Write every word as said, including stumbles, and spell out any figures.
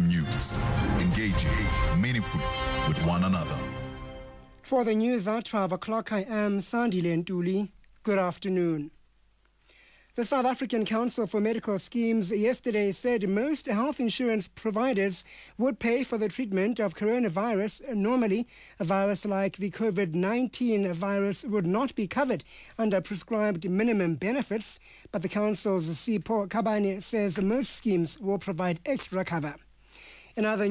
news, engaging, meaningful with one another. For the news at twelve o'clock, I am Sandile Ntuli. Good afternoon. The South African Council for Medical Schemes yesterday said most health insurance providers would pay for the treatment of coronavirus. Normally, a virus like the COVID nineteen virus would not be covered under prescribed minimum benefits, but the Council's Sipho Kabane says most schemes will provide extra cover. In other